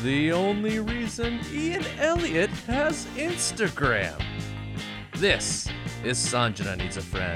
the only reason Ian Elliott has Instagram. This is Sanjana Needs a Friend.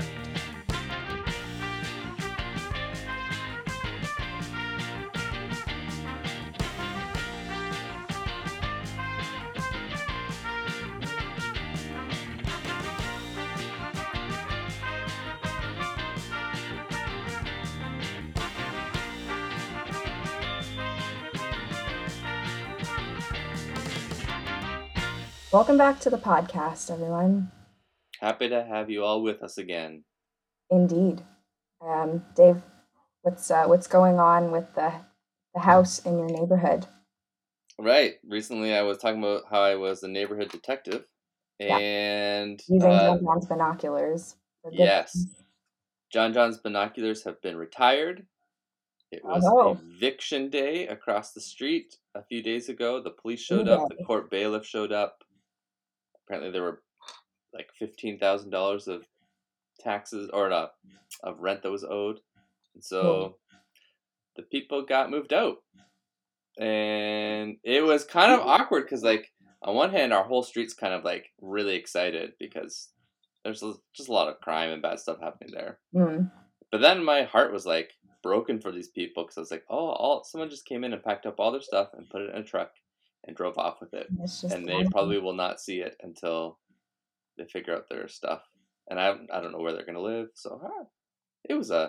Welcome back to the podcast, everyone. Happy to have you all with us again. Indeed. Dave, what's going on with the house in your neighborhood? Right. Recently I was talking about how I was a neighborhood detective. And using John John's binoculars. Yes. John John's binoculars have been retired. It was eviction day across the street a few days ago. The police showed up. The court bailiff showed up. Apparently there were like $15,000 of taxes or of rent that was owed. And so the people got moved out. And it was kind of awkward because, like, on one hand, our whole street's kind of like really excited because there's just a lot of crime and bad stuff happening there. But then my heart was like broken for these people because I was like, someone just came in and packed up all their stuff and put it in a truck and drove off with it, and they probably will not see it until they figure out their stuff. And I don't know where they're gonna live. So it was a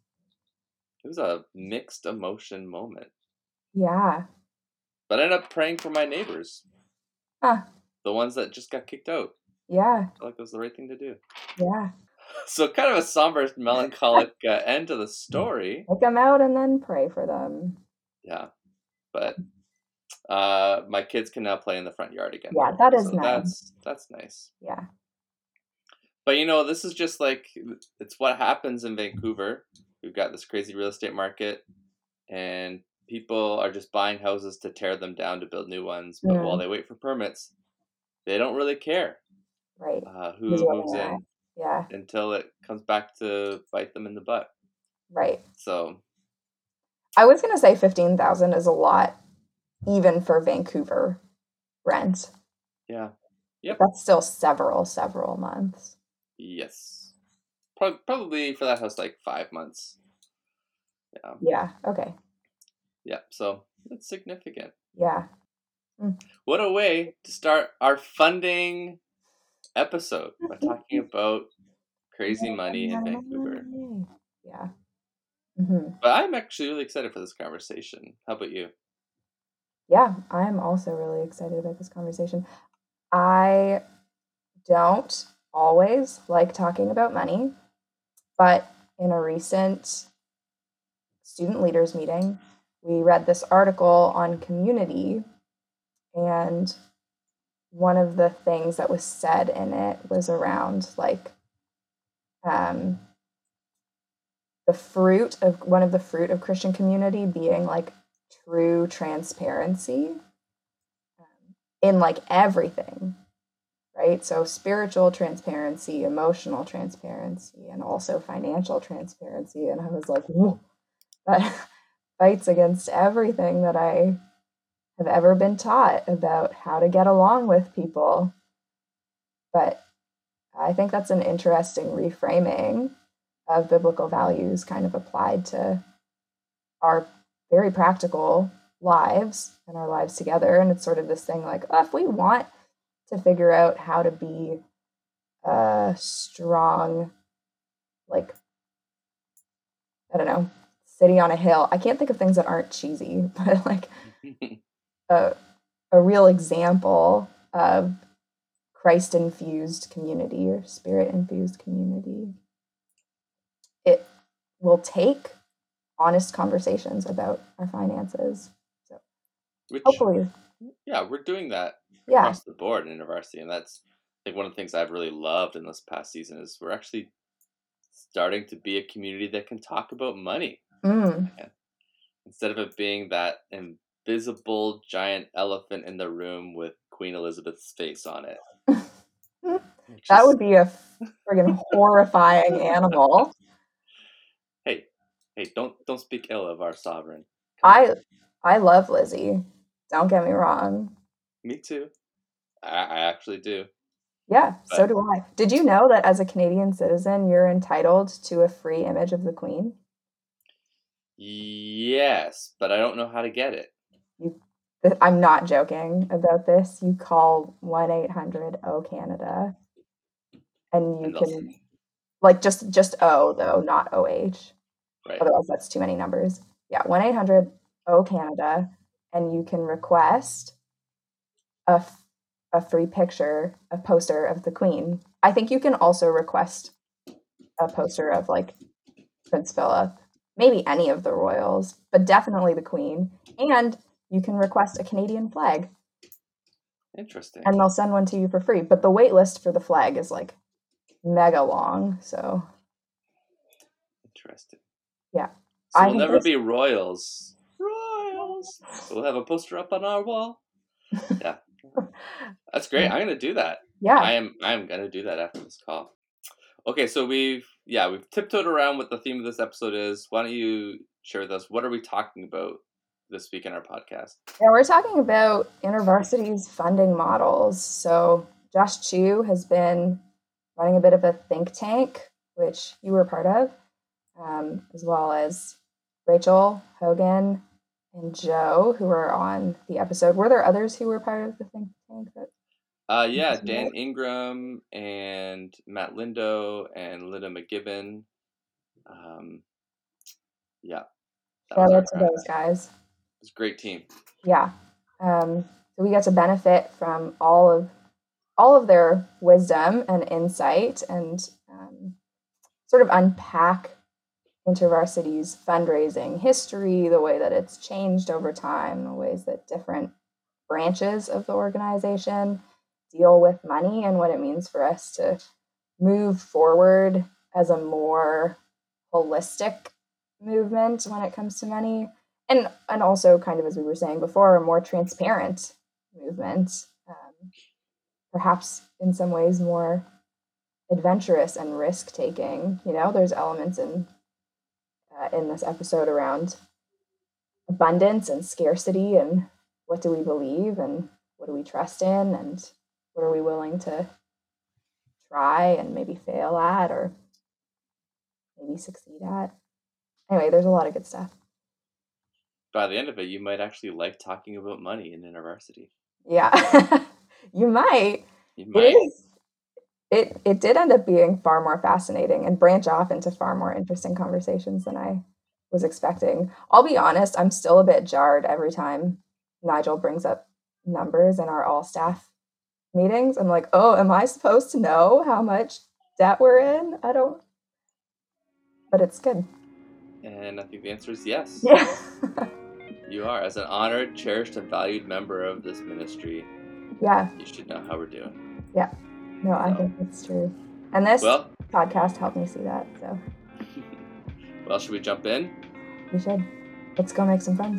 mixed emotion moment. Yeah. But I ended up praying for my neighbors. The ones that just got kicked out. Yeah. I feel like it was the right thing to do. Yeah. So kind of a somber, melancholic end to the story. Take them out and then pray for them. Yeah. But my kids can now play in the front yard again. Yeah, that is nice. That's nice. Yeah. But this is just like, it's what happens in Vancouver. We've got this crazy real estate market, and people are just buying houses to tear them down to build new ones. But while they wait for permits, they don't really care. Right. Who moves in. Yeah. Until it comes back to bite them in the butt. Right. So I was going to say 15,000 is a lot, even for Vancouver rent. Yeah. Yep. That's still several months. Yes. Probably for that house, like 5 months. Yeah. Yeah. Okay. Yeah. So it's significant. Yeah. What a way to start our funding episode by talking about crazy money in Vancouver. Yeah. But I'm actually really excited for this conversation. How about you? Yeah, I'm also really excited about this conversation. I don't always like talking about money, but in a recent student leaders meeting, we read this article on community, and one of the things that was said in it was around like the fruit of Christian community being like true transparency in like everything, right? So spiritual transparency, emotional transparency, and also financial transparency. And I was like, whoa, that fights against everything that I have ever been taught about how to get along with people. But I think that's an interesting reframing of biblical values kind of applied to our very practical lives and our lives together. And it's sort of this thing like, if we want to figure out how to be a strong, like, I don't know, city on a hill. I can't think of things that aren't cheesy, but like a real example of Christ-infused community or Spirit-infused community. It will take honest conversations about our finances. So hopefully. Yeah, we're doing that across the board in InterVarsity, and that's like one of the things I've really loved in this past season is we're actually starting to be a community that can talk about money. Instead of it being that invisible giant elephant in the room with Queen Elizabeth's face on it. That would be a friggin' horrifying animal. Hey, don't speak ill of our sovereign. I love Lizzie. Don't get me wrong. Me too. I actually do. Yeah, so do I. Did you know that as a Canadian citizen, you're entitled to a free image of the Queen? Yes, but I don't know how to get it. I'm not joking about this. You call 1-800-O-Canada, and you can, like, just O though, not OH. Right. Otherwise, that's too many numbers. Yeah, 1-800-O-Canada, and you can request a free picture, a poster of the Queen. I think you can also request a poster of like Prince Philip, maybe any of the royals, but definitely the Queen. And you can request a Canadian flag. Interesting. And they'll send one to you for free. But the wait list for the flag is like mega long. So interesting. Yeah. So we'll never be royals. Royals. We'll have a poster up on our wall. Yeah. That's great. I'm gonna do that. Yeah. I'm gonna do that after this call. Okay, so we've tiptoed around what the theme of this episode is. Why don't you share with us what are we talking about this week in our podcast? Yeah, we're talking about InterVarsity's funding models. So Josh Chu has been running a bit of a think tank, which you were part of, as well as Rachel Hogan and Joe, who were on the episode. Were there others who were part of the think tank? Yeah, Dan Ingram and Matt Lindo and Linda McGibbon. Yeah. Shout out to those guys. It's a great team. Yeah. So we get to benefit from all of their wisdom and insight, and sort of unpack InterVarsity's fundraising history, the way that it's changed over time, the ways that different branches of the organization deal with money, and what it means for us to move forward as a more holistic movement when it comes to money, and also, kind of as we were saying before, a more transparent movement, perhaps in some ways more adventurous and risk-taking. There's elements in this episode around abundance and scarcity, and what do we believe, and what do we trust in, and what are we willing to try and maybe fail at, or maybe succeed at. Anyway, there's a lot of good stuff. By the end of it, you might actually like talking about money in InterVarsity. Yeah, you might. It did end up being far more fascinating and branch off into far more interesting conversations than I was expecting. I'll be honest, I'm still a bit jarred every time Nigel brings up numbers in our all staff meetings. I'm like, oh, am I supposed to know how much debt we're in? I don't, but it's good. And I think the answer is yes. Yeah. You are. As an honored, cherished, and valued member of this ministry, yeah, you should know how we're doing. Yeah. No, I think that's true. And this podcast helped me see that. So. Well, should we jump in? We should. Let's go make some friends.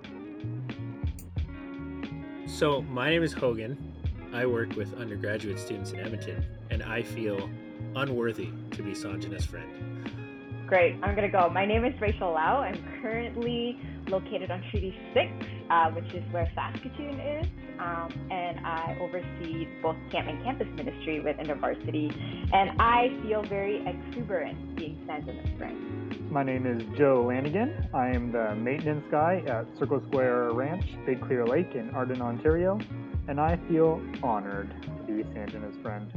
So, my name is Hogan. I work with undergraduate students in Edmonton, and I feel unworthy to be Sanjana's friend. Great. I'm going to go. My name is Rachel Lau. I'm currently located on Treaty 6, which is where Saskatoon is, and I oversee both camp and campus ministry with InterVarsity, and I feel very exuberant being Sanjana's friend. My name is Joe Lanigan. I am the maintenance guy at Circle Square Ranch, Big Clear Lake in Arden, Ontario, and I feel honored to be Sanjana's friend.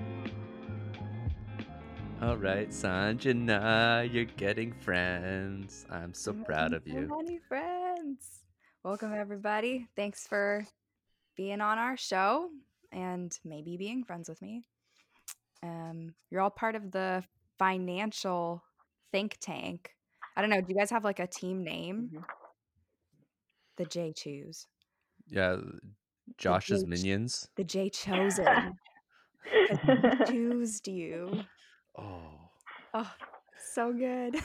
All right, Sanjana, you're getting friends. I'm so proud of you. So many friends. Welcome, everybody. Thanks for being on our show and maybe being friends with me. You're all part of the financial think tank. I don't know. Do you guys have like a team name? Mm-hmm. The J Choose. Yeah, Josh's Minions. The J Chosen. He choose you. Oh, so good.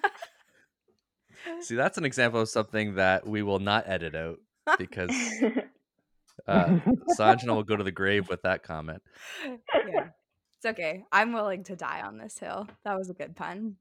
See, that's an example of something that we will not edit out because Sanjana will go to the grave with that comment. Yeah, it's okay. I'm willing to die on this hill. That was a good pun.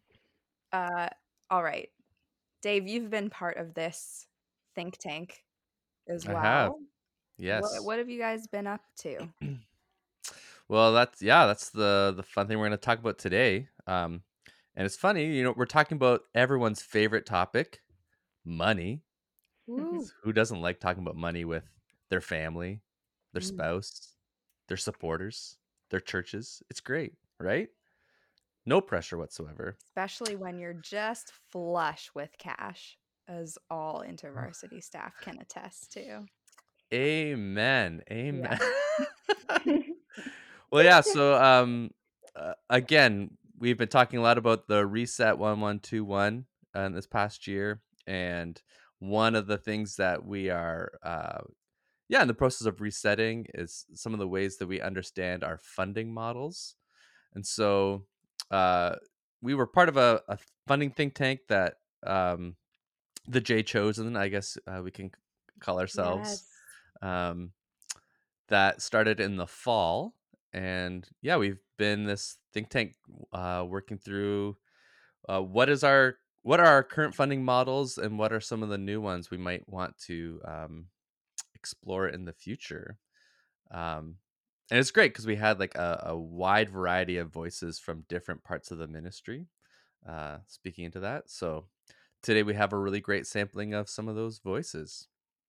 All right. Dave, you've been part of this think tank as I have. well. Yes. What have you guys been up to? Well, that's the fun thing we're going to talk about today. And it's funny, we're talking about everyone's favorite topic, money. Woo. Who doesn't like talking about money with their family, their Mm. spouse, their supporters, their churches? It's great, right? No pressure whatsoever. Especially when you're just flush with cash, as all InterVarsity staff can attest to. Amen. Amen. Yeah. Well, yeah. So, again, we've been talking a lot about the Reset 1121 this past year, and one of the things that we are, in the process of resetting is some of the ways that we understand our funding models. And so, we were part of a funding think tank that the J Chosen, I guess we can call ourselves. Yes. That started in the fall, and we've been this think tank working through what are our current funding models and what are some of the new ones we might want to explore in the future. And it's great because we had like a wide variety of voices from different parts of the ministry speaking into that. So today we have a really great sampling of some of those voices.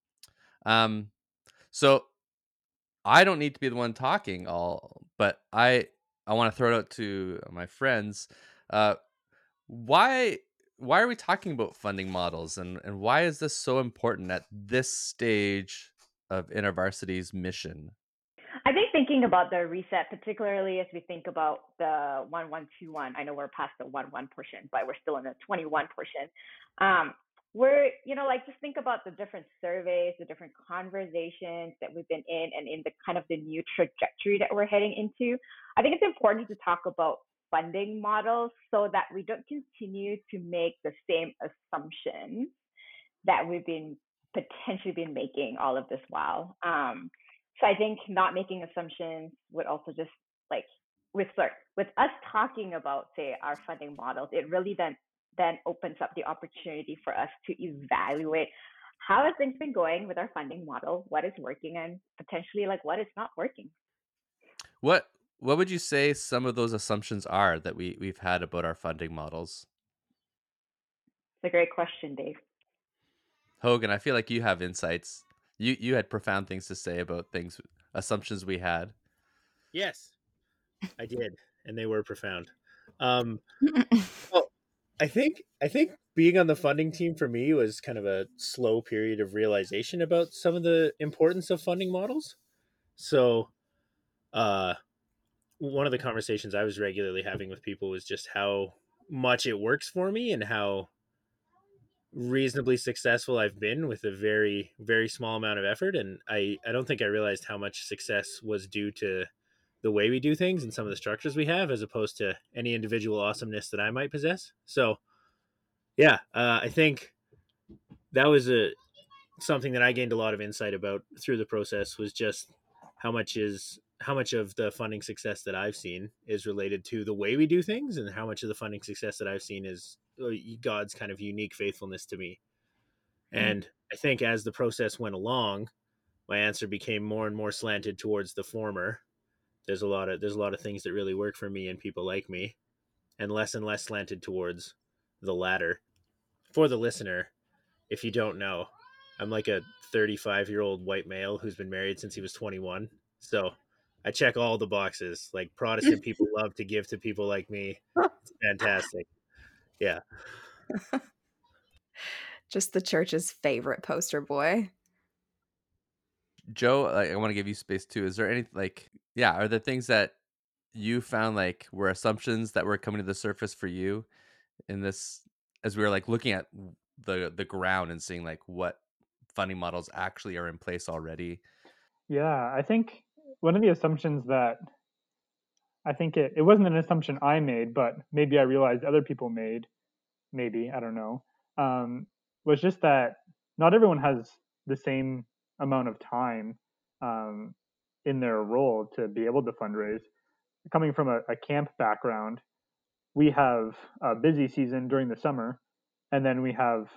So I don't need to be the one talking but I want to throw it out to my friends. Uh, why are we talking about funding models, and why is this so important at this stage of InterVarsity's mission? I think thinking about the reset, particularly as we think about the 1121, I know we're past the 11 portion, but we're still in the 21 portion. We're, like just think about the different surveys, the different conversations that we've been in, and in the kind of the new trajectory that we're heading into. I think it's important to talk about funding models so that we don't continue to make the same assumptions that we've been potentially been making all of this while. So I think not making assumptions would also just like with us talking about, say, our funding models, it really then opens up the opportunity for us to evaluate how have things been going with our funding model, what is working, and potentially like what is not working. What would you say some of those assumptions are that we've had about our funding models? It's a great question, Dave. Hogan, I feel like you have insights. You had profound things to say about assumptions we had. Yes, I did, and they were profound. Well, I think being on the funding team for me was kind of a slow period of realization about some of the importance of funding models. So, one of the conversations I was regularly having with people was just how much it works for me and how reasonably successful I've been with a very, very small amount of effort. And I don't think I realized how much success was due to the way we do things and some of the structures we have, as opposed to any individual awesomeness that I might possess. So, I think that was something that I gained a lot of insight about through the process, was just how much of the funding success that I've seen is related to the way we do things, and how much of the funding success that I've seen is God's kind of unique faithfulness to me. And I think as the process went along, my answer became more and more slanted towards the former. There's a lot of things that really work for me and people like me, and less slanted towards the latter. For the listener, if you don't know, I'm like a 35-year-old white male who's been married since he was 21. So I check all the boxes. Like, Protestant people love to give to people like me. It's fantastic. Yeah. Just the church's favorite poster boy. Joe, I want to give you space too. Is there any are there things that you found like were assumptions that were coming to the surface for you in this, as we were like looking at the ground and seeing like what funding models actually are in place already? Yeah, I think one of the assumptions that I think it wasn't an assumption I made, but maybe I realized other people made, maybe, I don't know, was just that not everyone has the same amount of time um, in their role to be able to fundraise. Coming from a camp background, we have a busy season during the summer, and then we have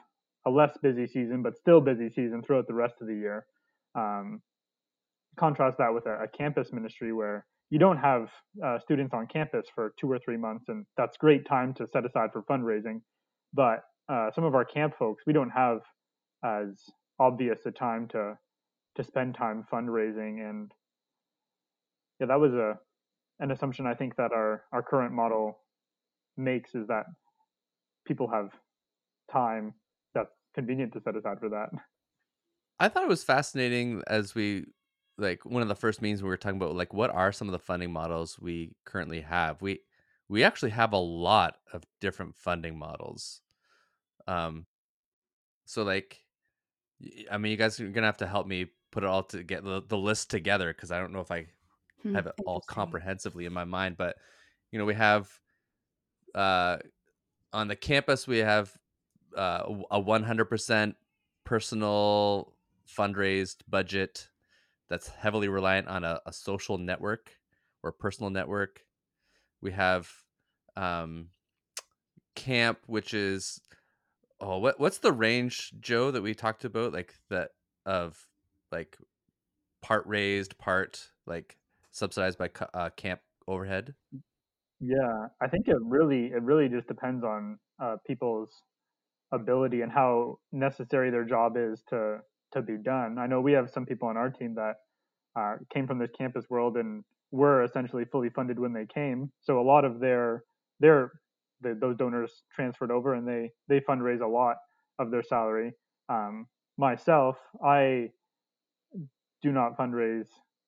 a less busy season, but still busy season throughout the rest of the year. Contrast that with a campus ministry where you don't have students on campus for 2 or 3 months, and that's great time to set aside for fundraising. But some of our camp folks, we don't have as obvious a time to spend time fundraising, and yeah, that was an assumption I think that our current model makes, is that people have time that's convenient to set aside for that. I thought it was fascinating as we like one of the first meetings we were talking about like what are some of the funding models we currently have. We actually have a lot of different funding models. Um so like I mean you guys are going to have to help me put it all to get the list together because I don't know if I have it all Interesting. comprehensively in my mind, but we have uh on the campus we have a 100% personal fundraised budget that's heavily reliant on a social network or personal network. We have um, camp, which is what's the range, Joe, that we talked about, like that of like part raised, part like subsidized by camp overhead. Yeah, I think it really just depends on people's ability and how necessary their job is to be done. I know we have some people on our team that came from this campus world and were essentially fully funded when they came. So a lot of those donors transferred over, and they fundraise a lot of their salary. Myself, I do not fundraise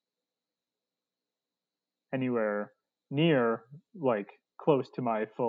anywhere near like close to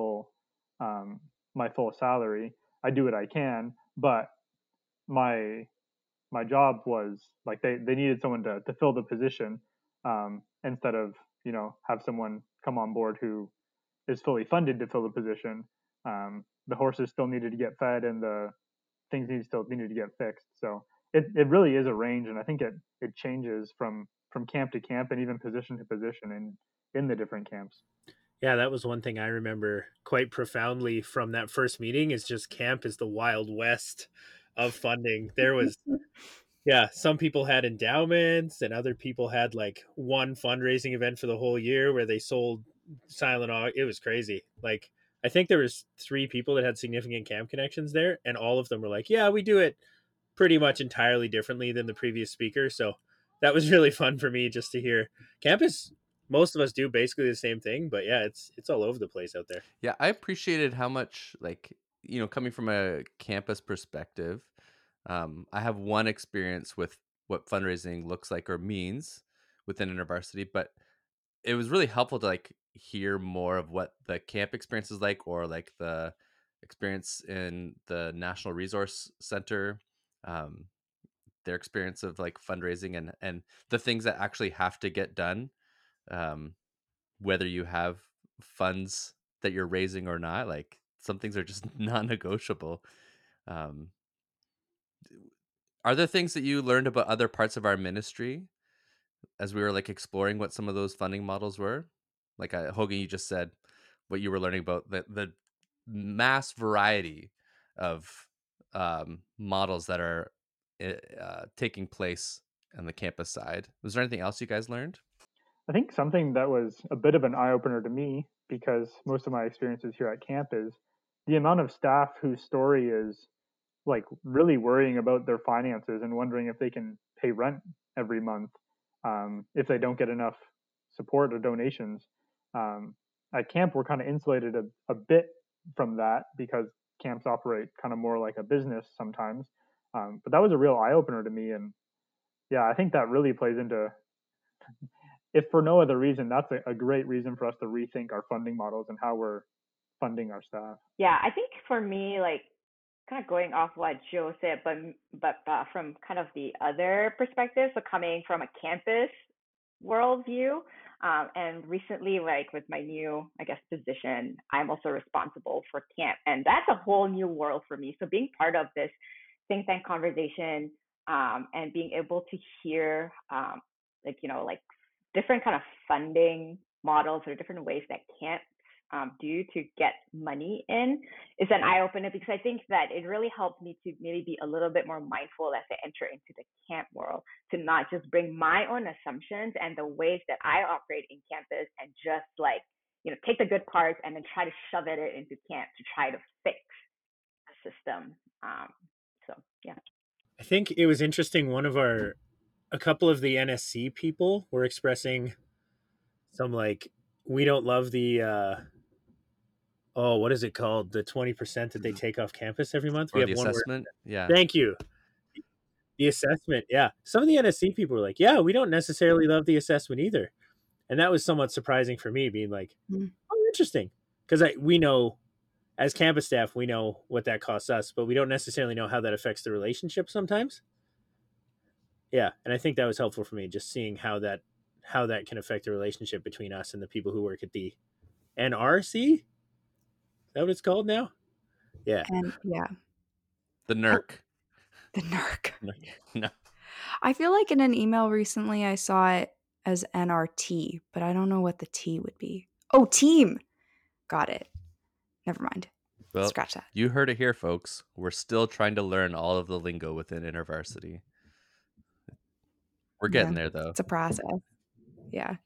um, my full salary. I do what I can, but my my job was like they needed someone to fill the position, instead of have someone come on board who is fully funded to fill the position. The horses still needed to get fed, and the things still needed to get fixed. So it really is a range, and I think it changes from camp to camp and even position to position in the different camps. Yeah, that was one thing I remember quite profoundly from that first meeting, is just camp is the wild west of funding. There was, yeah, some people had endowments and other people had like one fundraising event for the whole year where they sold silent aug. It was crazy. Like I think there was 3 people that had significant camp connections there, and all of them were like, yeah, we do it pretty much entirely differently than the previous speaker. So that was really fun for me just to hear. Campus, most of us do basically the same thing, but yeah, it's all over the place out there. Yeah, I appreciated how much like coming from a campus perspective. I have one experience with what fundraising looks like or means within InterVarsity, but it was really helpful to like hear more of what the camp experience is like, or like the experience in the National Resource Center, um, their experience of like fundraising and the things that actually have to get done, um, whether you have funds that you're raising or not. Like some things are just non-negotiable. Um, are there things that you learned about other parts of our ministry as we were like exploring what some of those funding models were? Like Hogan, you just said what you were learning about the mass variety of models that are taking place on the campus side. Was there anything else you guys learned? I think something that was a bit of an eye opener to me, because most of my experiences here at camp, is the amount of staff whose story is like really worrying about their finances and wondering if they can pay rent every month, if they don't get enough support or donations. Um, at camp, we're kind of insulated a bit from that because camps operate kind of more like a business sometimes. But that was a real eye opener to me, and yeah, I think that really plays into, if for no other reason, that's a great reason for us to rethink our funding models and how we're funding our staff. Yeah, I think for me, like kind of going off what Joe said, but from kind of the other perspective, so coming from a campus worldview, and recently, like with my new, I guess, position, I'm also responsible for camp, and that's a whole new world for me. So being part of this think tank conversation, and being able to hear, like like different kind of funding models or different ways that camps do to get money in is an eye opener, because I think that it really helped me to maybe be a little bit more mindful as I enter into the camp world, to not just bring my own assumptions and the ways that I operate in campus and just like, take the good parts and then try to shove it into camp to try to fix the system. So yeah. I think it was interesting. A couple of the NSC people were expressing some like, we don't love the what is it called? The 20% that they take off campus every month. We Or have the one word. assessment. Yeah. Thank you. The assessment. Yeah. Some of the NSC people were like, yeah, we don't necessarily love the assessment either. And that was somewhat surprising for me, being like, oh, interesting. Because we know, as campus staff, we know what that costs us, but we don't necessarily know how that affects the relationship sometimes. Yeah. And I think that was helpful for me, just seeing how that can affect the relationship between us and the people who work at the NRC. Is that what it's called now? Yeah. And yeah. The NERC. The NERC. No. I feel like in an email recently I saw it as NRT, but I don't know what the T would be. Oh, team. Got it. Never mind. Well, scratch that. You heard it here, folks. We're still trying to learn all of the lingo within InterVarsity. We're getting there, though. It's a process. Yeah.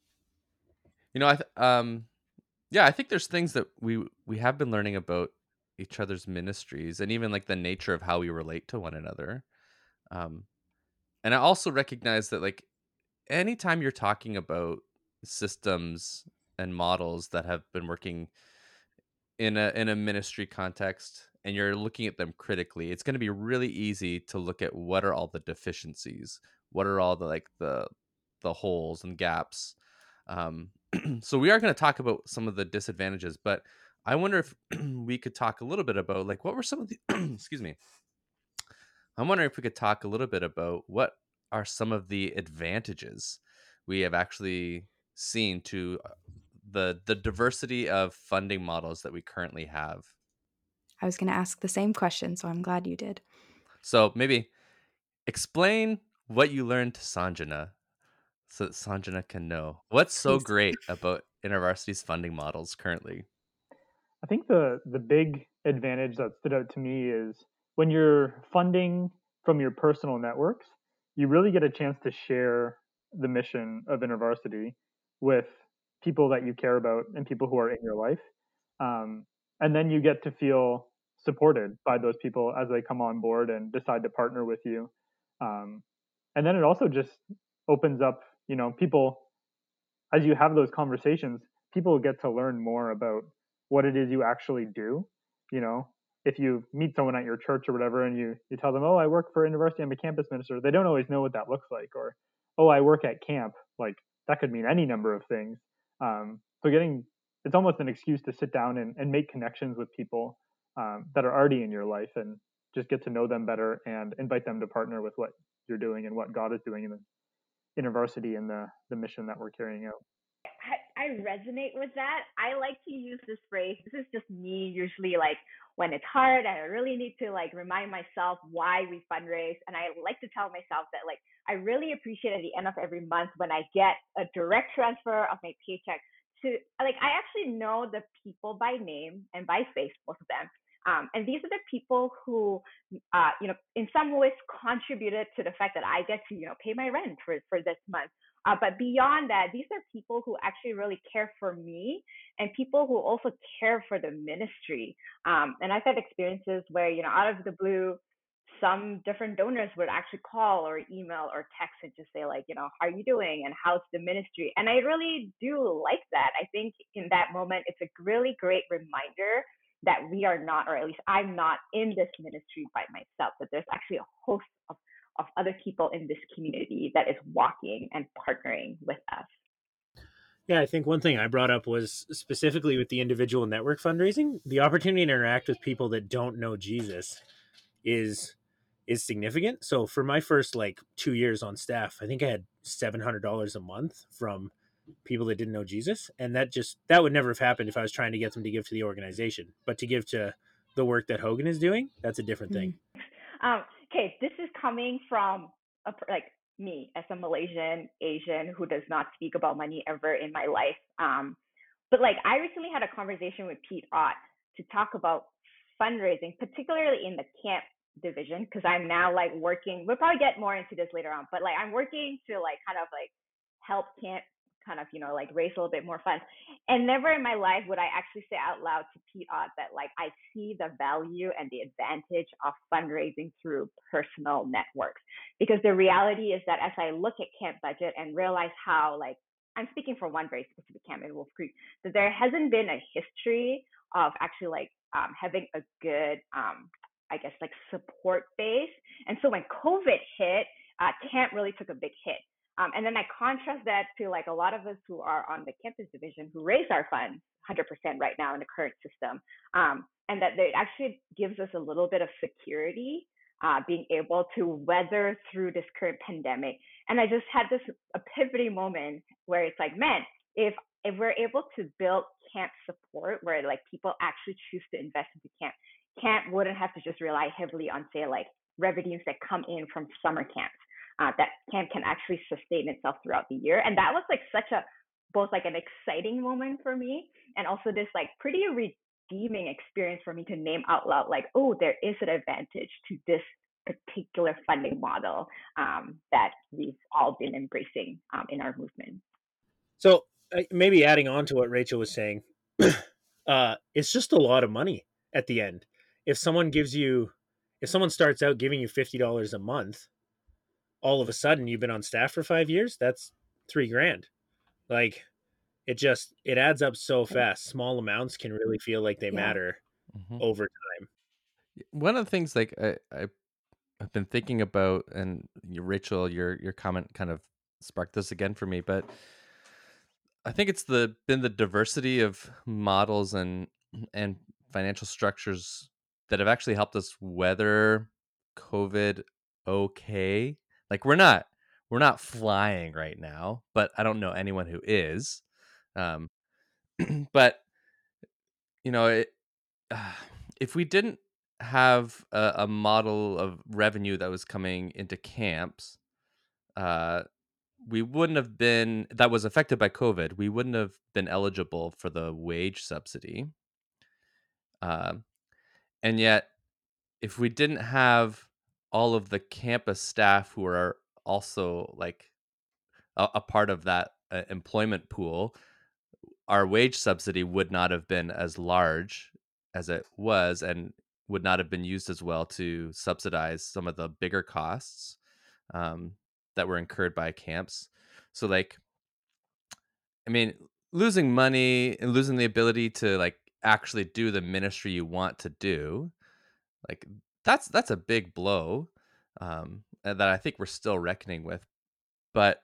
I think there's things that we have been learning about each other's ministries, and even like the nature of how we relate to one another. And I also recognize that like anytime you're talking about systems and models that have been working in a ministry context, and you're looking at them critically, it's going to be really easy to look at what are all the deficiencies, what are all the holes and gaps. So we are going to talk about some of the disadvantages, but I wonder if we could talk a little bit about like what were some of the excuse me. I'm wondering if we could talk a little bit about what are some of the advantages we have actually seen to the diversity of funding models that we currently have. I was going to ask the same question, so I'm glad you did. So maybe explain what you learned to Sanjana so that Sanjana can know what's so great about InterVarsity's funding models currently. I think the big advantage that stood out to me is when you're funding from your personal networks, you really get a chance to share the mission of InterVarsity with people that you care about and people who are in your life. And then you get to feel supported by those people as they come on board and decide to partner with you. And then it also just opens up, people, as you have those conversations, people get to learn more about what it is you actually do. If you meet someone at your church or whatever and you tell them, oh, I work for InterVarsity, I'm a campus minister, they don't always know what that looks like. Or, oh, I work at camp. Like that could mean any number of things. So it's almost an excuse to sit down and make connections with people that are already in your life and just get to know them better and invite them to partner with what you're doing and what God is doing in the InterVarsity and the mission that we're carrying out. I resonate with that. I like to use this phrase. This is just me usually, like when it's hard and I really need to like remind myself why we fundraise. And I like to tell myself that like I really appreciate at the end of every month when I get a direct transfer of my paycheck to, like, I actually know the people by name and by face, most of them. And these are the people who, in some ways contributed to the fact that I get to, pay my rent for this month. But beyond that, these are people who actually really care for me and people who also care for the ministry. And I've had experiences where, out of the blue, some different donors would actually call or email or text and just say like, how are you doing and how's the ministry? And I really do like that. I think in that moment, it's a really great reminder that we are not, or at least I'm not in this ministry by myself, that there's actually a host of other people in this community that is walking and partnering with us. Yeah, I think one thing I brought up was specifically with the individual network fundraising, the opportunity to interact with people that don't know Jesus is significant. So for my first 2 years on staff, I think I had $700 a month from people that didn't know Jesus. And that would never have happened if I was trying to get them to give to the organization, but to give to the work that Hogan is doing, that's a different thing. Okay. This is coming from me as a Malaysian Asian who does not speak about money ever in my life. But like I recently had a conversation with Pete Ott to talk about fundraising, particularly in the camp division, because I'm now like working. We'll probably get more into this later on, but like I'm working to like kind of like help camp kind of, like raise a little bit more funds. And never in my life would I actually say out loud to Pete Ott that like I see the value and the advantage of fundraising through personal networks. Because the reality is that as I look at camp budget and realize how like I'm speaking for one very specific camp in Wolf Creek, that there hasn't been a history of actually like having a good I guess like support base. And so when COVID hit, camp really took a big hit. And then I contrast that to like a lot of us who are on the campus division who raise our funds 100% right now in the current system. And that it actually gives us a little bit of security, being able to weather through this current pandemic. And I just had this epiphany moment where it's like, man, if we're able to build camp support where like people actually choose to invest into camp wouldn't have to just rely heavily on say like revenues that come in from summer camps. That camp can actually sustain itself throughout the year. And that was like such a both like an exciting moment for me and also this like pretty redeeming experience for me to name out loud like, oh, there is an advantage to this particular funding model that we've all been embracing in our movement. So maybe adding on to what Rachel was saying, it's just a lot of money at the end. If someone starts out giving you $50 a month, all of a sudden you've been on staff for 5 years, that's $3,000. Like it adds up so fast. Small amounts can really feel like they matter over time. One of the things like I've been thinking about, and Rachel, your comment kind of sparked this again for me, but I think it's been the diversity of models and financial structures that have actually helped us weather COVID okay. Like we're not flying right now, but I don't know anyone who is. But if we didn't have a model of revenue that was coming into camps, we wouldn't have been that was affected by COVID. We wouldn't have been eligible for the wage subsidy. And yet, if we didn't have all of the campus staff who are also like a part of that employment pool, our wage subsidy would not have been as large as it was and would not have been used as well to subsidize some of the bigger costs that were incurred by camps. So like, I mean, losing money and losing the ability to like actually do the ministry you want to do, like that's a big blow that I think we're still reckoning with. But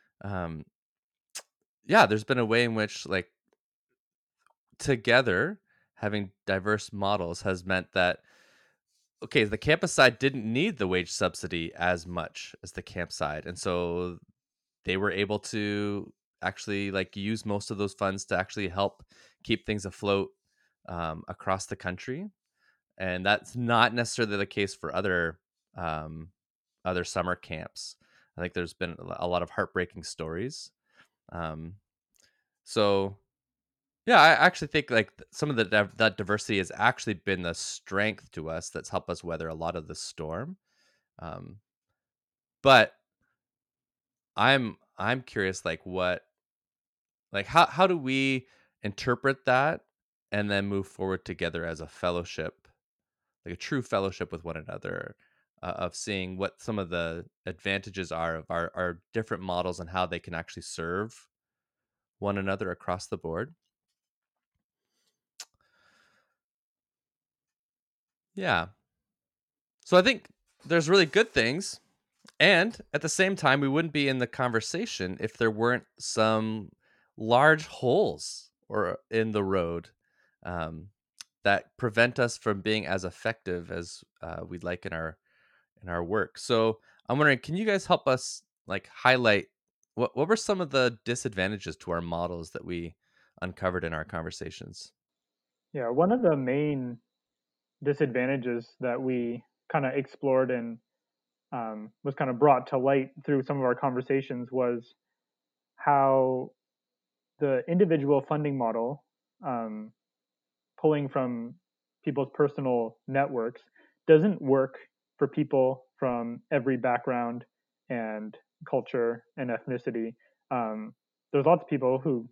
yeah, there's been a way in which like together having diverse models has meant that okay, the campus side didn't need the wage subsidy as much as the camp side, and so they were able to actually like use most of those funds to actually help keep things afloat across the country. And that's not necessarily the case for other summer camps. I think there's been a lot of heartbreaking stories. So yeah, I actually think like some of that diversity has actually been the strength to us that's helped us weather a lot of the storm. But I'm curious, like how do we interpret that and then move forward together as a fellowship, like a true fellowship with one another, of seeing what some of the advantages are of our different models and how they can actually serve one another across the board. Yeah. So I think there's really good things. And at the same time, we wouldn't be in the conversation if there weren't some large holes or in the road that prevent us from being as effective as we'd like in our work. So I'm wondering, can you guys help us like highlight what were some of the disadvantages to our models that we uncovered in our conversations? Yeah, one of the main disadvantages that we kind of explored and was kind of brought to light through some of our conversations was how the individual funding model, pulling from people's personal networks, doesn't work for people from every background and culture and ethnicity. There's lots of people who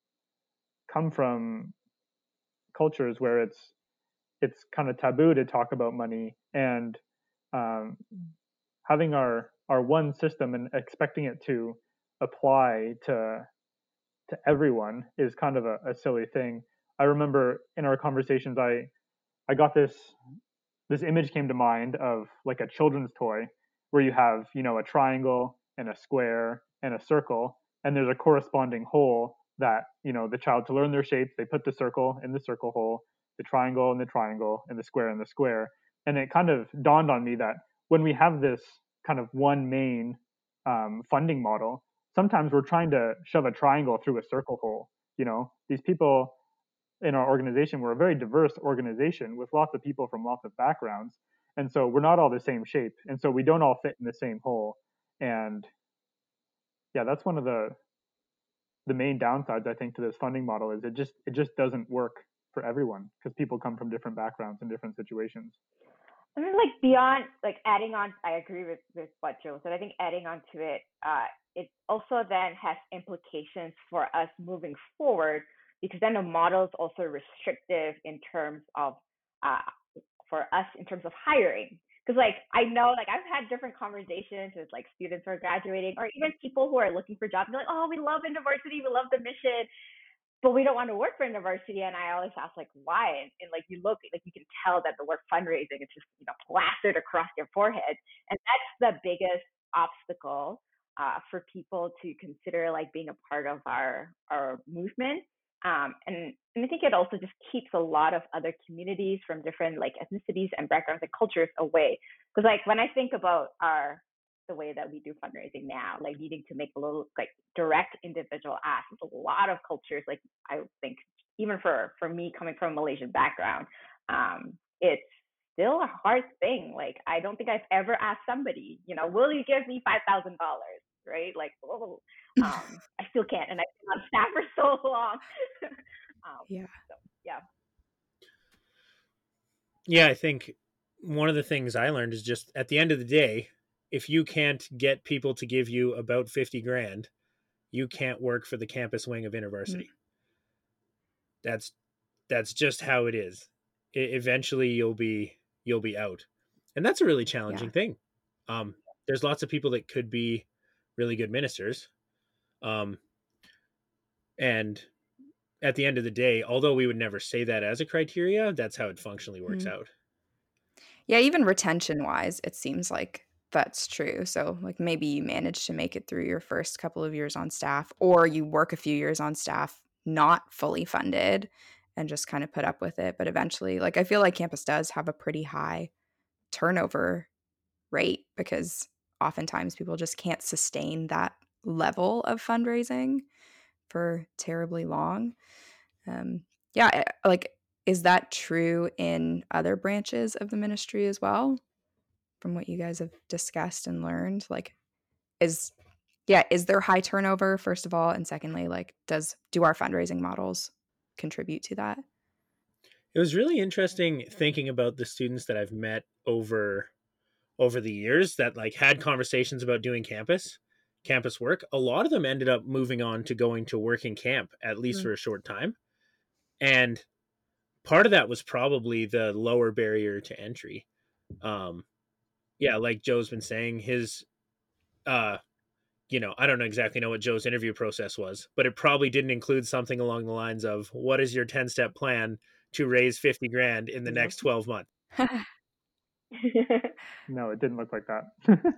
come from cultures where it's kind of taboo to talk about money, and um, having our one system and expecting it to apply to everyone is kind of a silly thing. I remember in our conversations, I got this image came to mind of like a children's toy where you have, you know, a triangle and a square and a circle, and there's a corresponding hole that, you know, the child, to learn their shapes, they put the circle in the circle hole, the triangle in the triangle, and the square in the square. And it kind of dawned on me that when we have this kind of one main funding model, sometimes we're trying to shove a triangle through a circle hole. You know, these people in our organization, we're a very diverse organization with lots of people from lots of backgrounds. And so we're not all the same shape. And so we don't all fit in the same hole. And yeah, that's one of the main downsides, I think, to this funding model is it just doesn't work for everyone because people come from different backgrounds and different situations. I mean, like beyond, like adding on, I agree with what Joe said. I think adding on to it, it also then has implications for us moving forward, because then the model is also restrictive in terms of, for us in terms of hiring. Because like I know, like I've had different conversations with like students who are graduating, or even people who are looking for jobs. They're like, oh, we love InterVarsity, we love the mission, but we don't want to work for InterVarsity. And I always ask, like, why? And like, you look, like, you can tell that the word fundraising is just, you know, plastered across their forehead. And that's the biggest obstacle for people to consider, like, being a part of our movement. And I think it also just keeps a lot of other communities from different, like, ethnicities and backgrounds and cultures away. Because, like, when I think about the way that we do fundraising now, like needing to make a little like direct individual asks. A lot of cultures, like I think even for me coming from a Malaysian background, it's still a hard thing. Like I don't think I've ever asked somebody, you know, will you give me $5,000? Right? Like, oh, I still can't, and I've been on staff for so long. Yeah. So, yeah. Yeah, I think one of the things I learned is just at the end of the day, if you can't get people to give you about 50 grand, you can't work for the campus wing of InterVarsity. That's just how it is. Eventually you'll be out. And that's a really challenging thing. There's lots of people that could be really good ministers. And at the end of the day, although we would never say that as a criteria, that's how it functionally works out. Yeah, even retention wise, it seems like that's true. So like maybe you manage to make it through your first couple of years on staff, or you work a few years on staff not fully funded and just kind of put up with it. But eventually, like I feel like campus does have a pretty high turnover rate because oftentimes people just can't sustain that level of fundraising for terribly long. Yeah, like is that true in other branches of the ministry as well? From what you guys have discussed and learned, like is there high turnover first of all, and secondly, like do our fundraising models contribute to that? It was really interesting thinking about the students that I've met over the years that like had conversations about doing campus work. A lot of them ended up moving on to going to work in camp, at least for a short time. And part of that was probably the lower barrier to entry. Yeah, like Joe's been saying, his I don't exactly know what Joe's interview process was, but it probably didn't include something along the lines of, what is your 10-step plan to raise 50 grand in the next 12 months? No, it didn't look like that.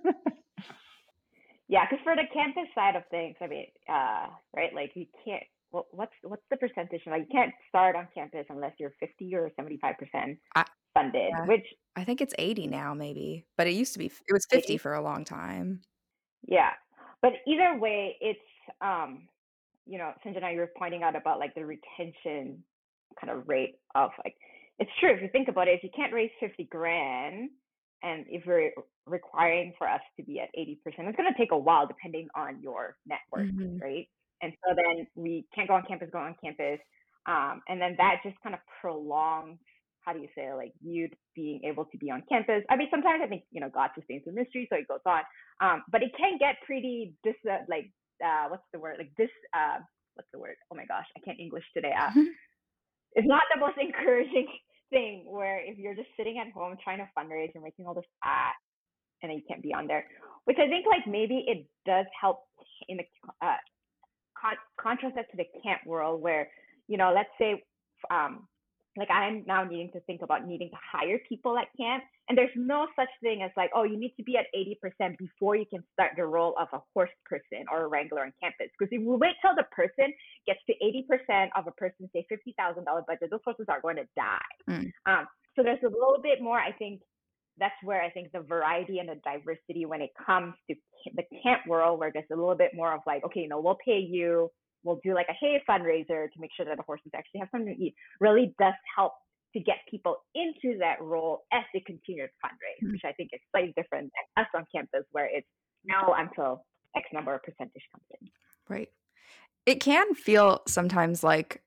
Yeah, because for the campus side of things, I mean, right, like you can't. What's the percentage? Like you can't start on campus unless you're 50 or 75% funded. Yeah. Which I think it's 80 now, maybe, but it used to be. It was 50 for a long time. Yeah, but either way, it's you know, Sanjana, you were pointing out about like the retention kind of rate of like, it's true if you think about it. If you can't raise 50 grand, and if we're requiring for us to be at 80%, it's going to take a while depending on your network, right? And so then we can't go on campus. And then that just kind of prolongs, how do you say, like you being able to be on campus. I mean, sometimes I think, God sustains the mystery, so it goes on. But it can get pretty what's the word? What's the word? Oh my gosh, I can't English today. It's not the most encouraging thing where if you're just sitting at home trying to fundraise, you're making all this and then you can't be on there, which I think like maybe it does help in the contrast that to the camp world where, let's say, like I'm now needing to think about needing to hire people at camp. And there's no such thing as like, oh, you need to be at 80% before you can start the role of a horse person or a wrangler on campus. Because if we wait till the person gets to 80% of a person's, say, $50,000 budget, those horses are going to die. So there's a little bit more, I think, that's where I think the variety and the diversity when it comes to the camp world, where there's a little bit more of like, okay, we'll pay you, we'll do like a hay fundraiser to make sure that the horses actually have something to eat, really does help to get people into that role as they continue to fundraise, which I think is slightly different than us on campus, where it's now until X number of percentage comes in. Right. It can feel sometimes like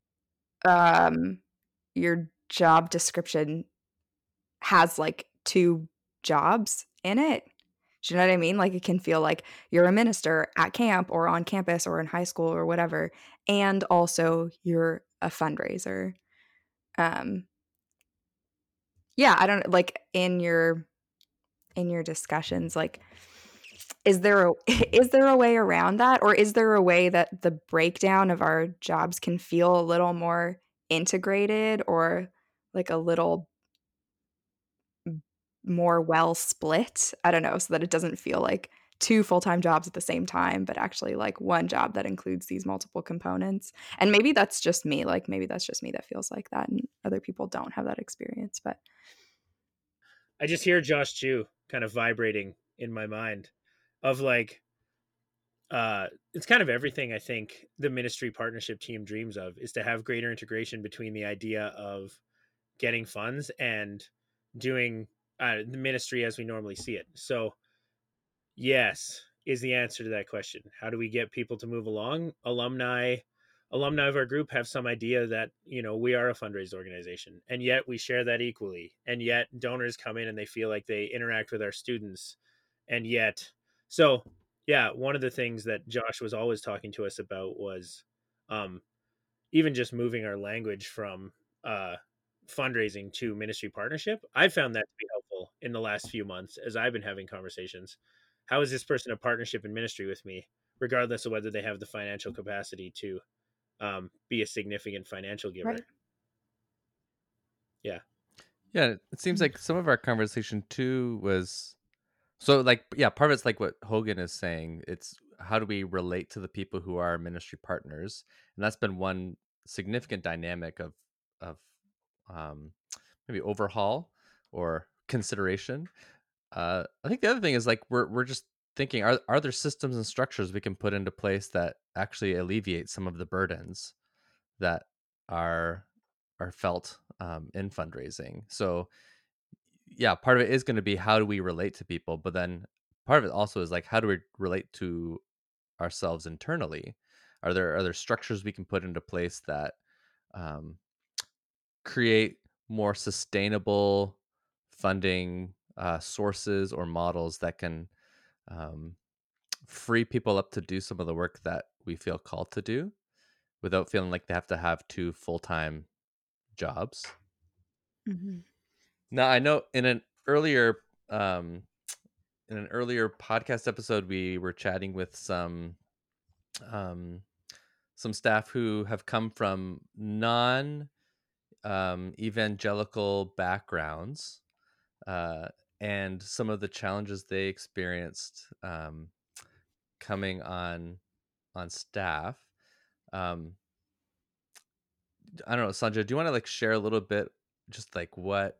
your job description has like 2 jobs in it. Do you know what I mean? Like it can feel like you're a minister at camp or on campus or in high school or whatever, and also you're a fundraiser. Yeah, I don't like in your discussions, like is there a way around that, or is there a way that the breakdown of our jobs can feel a little more integrated or like a little more well split? I don't know, so that it doesn't feel like 2 full-time jobs at the same time, but actually like one job that includes these multiple components. And maybe that's just me, that feels like that, and other people don't have that experience. But I just hear Josh Chu kind of vibrating in my mind of like, it's kind of everything I think the ministry partnership team dreams of, is to have greater integration between the idea of getting funds and doing the ministry as we normally see it. So yes is the answer to that question. How do we get people to move along? Alumni of our group have some idea that, we are a fundraise organization, and yet we share that equally. And yet donors come in and they feel like they interact with our students. And yet, so yeah, one of the things that Josh was always talking to us about was even just moving our language from fundraising to ministry partnership. I found that to be helpful in the last few months as I've been having conversations. How is this person a partnership in ministry with me, regardless of whether they have the financial capacity to be a significant financial giver? Right. Yeah. Yeah, it seems like some of our conversation too was so like, yeah, part of it's like what Hogan is saying. It's how do we relate to the people who are ministry partners, and that's been one significant dynamic of um, maybe overhaul or consideration. I think the other thing is like we're just thinking: are there systems and structures we can put into place that actually alleviate some of the burdens that are felt in fundraising? So yeah, part of it is going to be how do we relate to people, but then part of it also is like how do we relate to ourselves internally? Are there structures we can put into place that um, create more sustainable funding sources or models that can um, free people up to do some of the work that we feel called to do without feeling like they have to have 2 full-time jobs? Mm-hmm. Now, I know um, in an earlier podcast episode, we were chatting with um, some staff who have come from non evangelical backgrounds, and some of the challenges they experienced coming on staff. I don't know, Sandra, do you want to like share a little bit, just like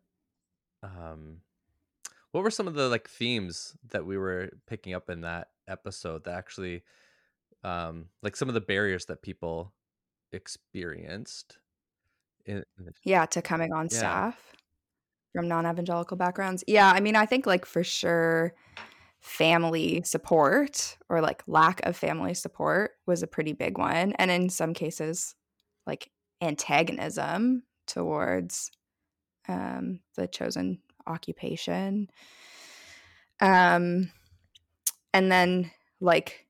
what were some of the like themes that we were picking up in that episode that actually like some of the barriers that people experienced Yeah, to coming on yeah. staff from non-evangelical backgrounds. Yeah, I mean, I think like for sure family support or like lack of family support was a pretty big one. And in some cases, like antagonism towards the chosen occupation. And then like,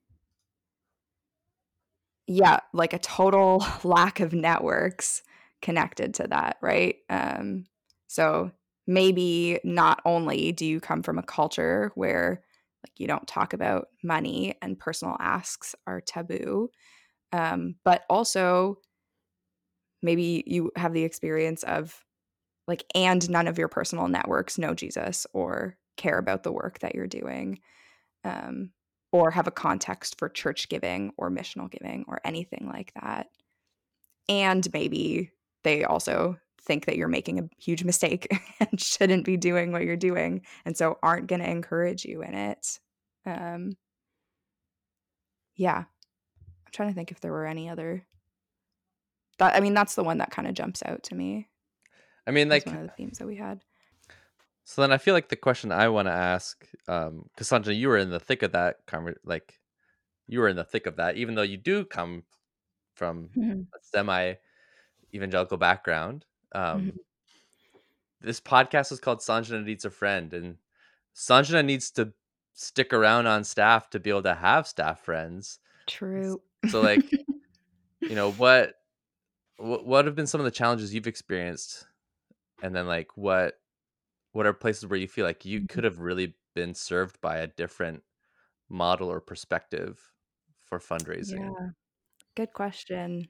yeah, like a total lack of networks connected to that, right? So maybe not only do you come from a culture where like you don't talk about money and personal asks are taboo, but also maybe you have the experience of like, and none of your personal networks know Jesus or care about the work that you're doing, or have a context for church giving or missional giving or anything like that. And maybe they also think that you're making a huge mistake and shouldn't be doing what you're doing, and so aren't going to encourage you in it. Yeah, I'm trying to think if there were any other. I mean, that's the one that kind of jumps out to me. I mean, like, one of the themes that we had. So then I feel like the question I want to ask, Cassandra, you were in the thick of that, you were in the thick of that, even though you do come from a semi-evangelical background. This podcast is called Sanjana Needs a Friend, and Sanjana needs to stick around on staff to be able to have staff friends. True. So, like, what have been some of the challenges you've experienced, and then like what are places where you feel like you could have really been served by a different model or perspective for fundraising? Yeah, good question.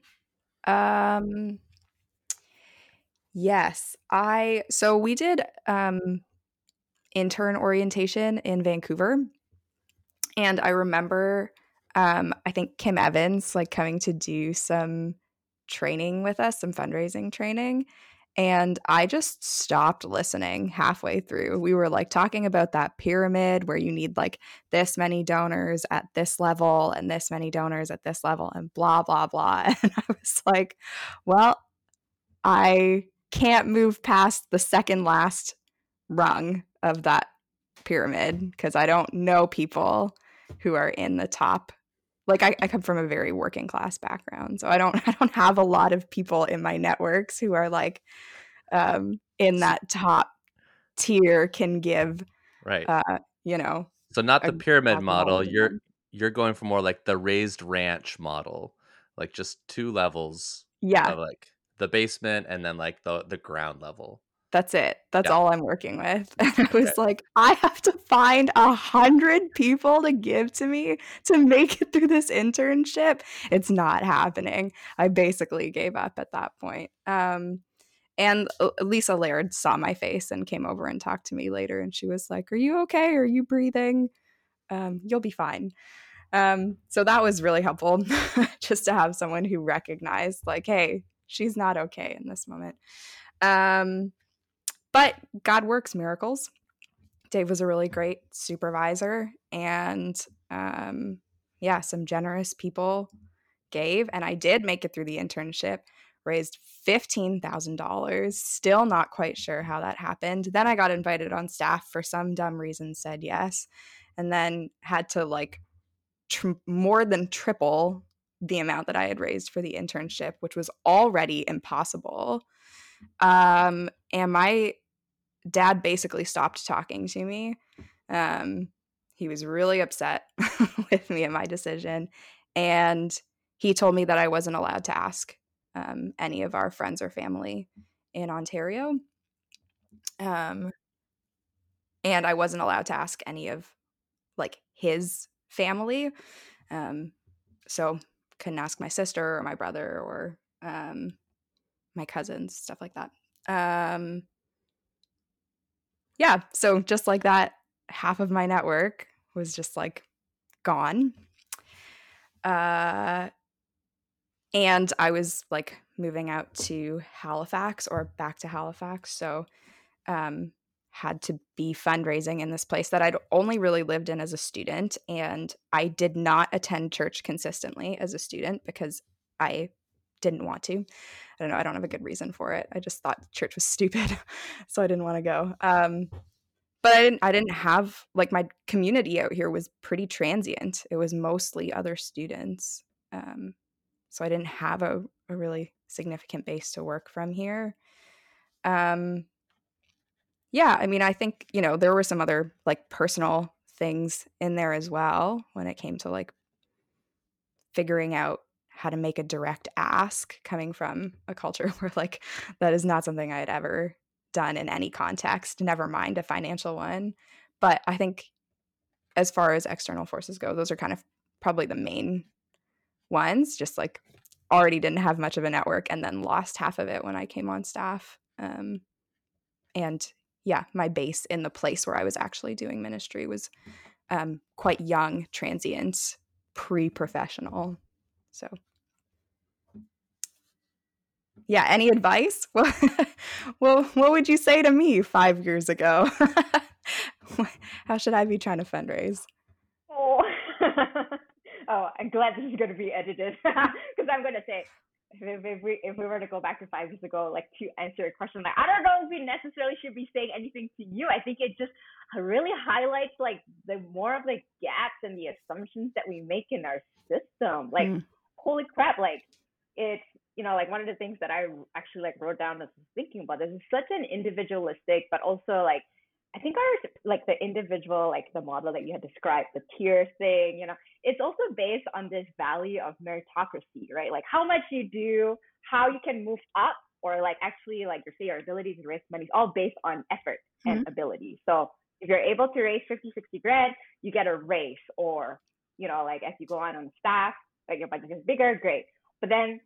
Yes, so we did intern orientation in Vancouver, and I remember I think Kim Evans like coming to do some training with us, some fundraising training, and I just stopped listening halfway through. We were like talking about that pyramid where you need like this many donors at this level and this many donors at this level and blah blah blah. And I was like, well, I can't move past the second last rung of that pyramid because I don't know people who are in the top. Like I come from a very working class background, so I don't have a lot of people in my networks who are like in that top tier can give Right. So not the pyramid model. You're going for more like the raised ranch model, like just 2 levels. Yeah. Of like the basement and then like the ground level. That's it. That's all I'm working with. And I was like, I have to find 100 people to give to me to make it through this internship. It's not happening. I basically gave up at that point. And Lisa Laird saw my face and came over and talked to me later. And she was like, are you okay? Are you breathing? You'll be fine. So that was really helpful just to have someone who recognized like, hey, she's not okay in this moment. But God works miracles. Dave was a really great supervisor, and some generous people gave, and I did make it through the internship, raised $15,000, still not quite sure how that happened. Then I got invited on staff for some dumb reason, said yes, and then had to like more than triple the amount that I had raised for the internship, which was already impossible. And my dad basically stopped talking to me. He was really upset with me and my decision. And he told me that I wasn't allowed to ask any of our friends or family in Ontario. And I wasn't allowed to ask any of like his family. So couldn't ask my sister or my brother or my cousins, stuff like that. So just like that, half of my network was just like gone. And I was like moving out to Halifax or back to Halifax. So had to be fundraising in this place that I'd only really lived in as a student. And I did not attend church consistently as a student because I didn't want to. I don't know. I don't have a good reason for it. I just thought church was stupid. So I didn't want to go. But I didn't have, like, my community out here was pretty transient. It was mostly other students. So I didn't have a really significant base to work from here. Yeah, I mean, I think, there were some other, like, personal things in there as well when it came to, like, figuring out how to make a direct ask, coming from a culture where, like, that is not something I had ever done in any context, never mind a financial one. But I think as far as external forces go, those are kind of probably the main ones. Just, like, already didn't have much of a network and then lost half of it when I came on staff. And yeah, my base in the place where I was actually doing ministry was quite young, transient, pre-professional. So yeah, any advice? Well, what would you say to me 5 years ago? How should I be trying to fundraise? Oh, I'm glad this is going to be edited, because I'm going to say, if we were to go back to 5 years ago, like, to answer a question, like, I don't know if we necessarily should be saying anything to you. I think it just really highlights, like, the more of the gaps and the assumptions that we make in our system. Like, holy crap, like, it's, like, one of the things that I actually, like, wrote down as thinking about this is such an individualistic, but also, like, I think our, like, the individual, like, the model that you had described, the tier thing, it's also based on this value of meritocracy, right? Like, how much you do, how you can move up, or, like, actually, like, your ability to raise money is all based on effort and ability. So if you're able to raise 50, 60 grand, you get a raise, or, like, as you go on staff, like, your budget is bigger, great. But then,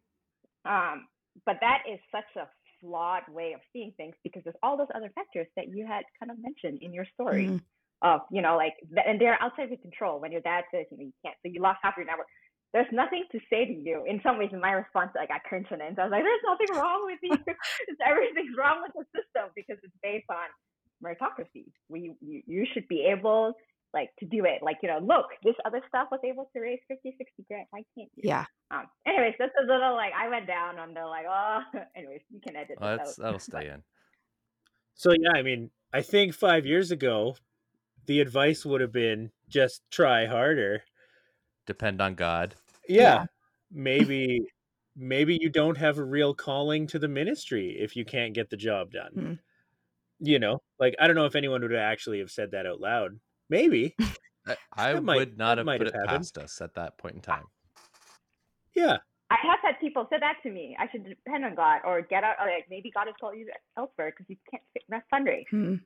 but that is such a flawed way of seeing things, because there's all those other factors that you had kind of mentioned in your story of, like, and they're outside your control. When your dad says, you can't, so you lost half your network, there's nothing to say to you. In some ways, in my response, like, I cringed and I was like, there's nothing wrong with you. Everything's wrong with the system, because it's based on meritocracy. You should be able, like, to do it. Like, look, this other stuff was able to raise 50, 60 grand. Why can't you? Yeah. Anyways, that's a little, like, I went down on the, like, anyways, you can edit this out. That'll stay in. So yeah, I mean, I think 5 years ago, the advice would have been just try harder. Depend on God. Yeah. Maybe you don't have a real calling to the ministry if you can't get the job done. Like, I don't know if anyone would actually have said that out loud. Maybe. I would not have put it past us at that point in time. Yeah. I have had people say that to me. I should depend on God, or get out. Or, like, maybe God has called you elsewhere because you can't fundraise.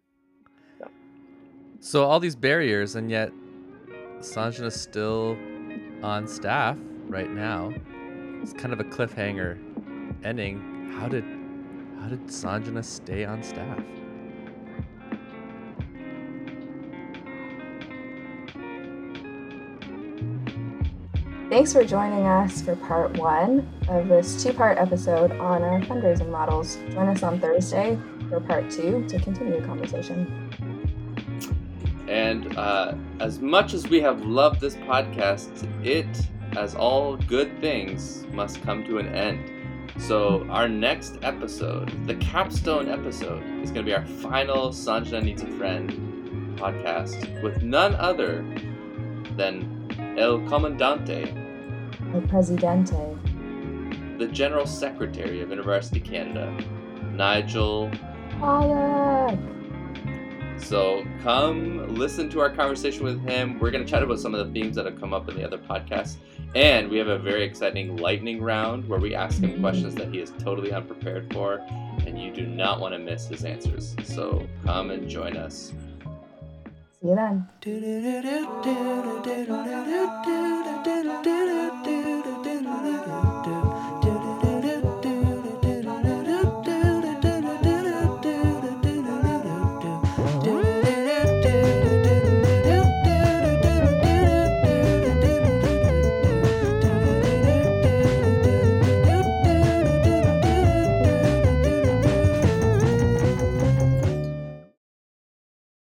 So all these barriers, and yet Sanjana's still on staff right now. It's kind of a cliffhanger ending. How did Sanjana stay on staff? Thanks for joining us for part 1 of this 2-part episode on our fundraising models. Join us on Thursday for part 2 to continue the conversation. And as much as we have loved this podcast, it, as all good things, must come to an end. So our next episode, the capstone episode, is going to be our final Sanjana Needs a Friend podcast with none other than El Comandante, El Presidente, the General Secretary of University Canada, Nigel Pollack. So come listen to our conversation with him. We're going to chat about some of the themes that have come up in the other podcasts. And we have a very exciting lightning round where we ask him questions that he is totally unprepared for. And you do not want to miss his answers. So come and join us. See you then.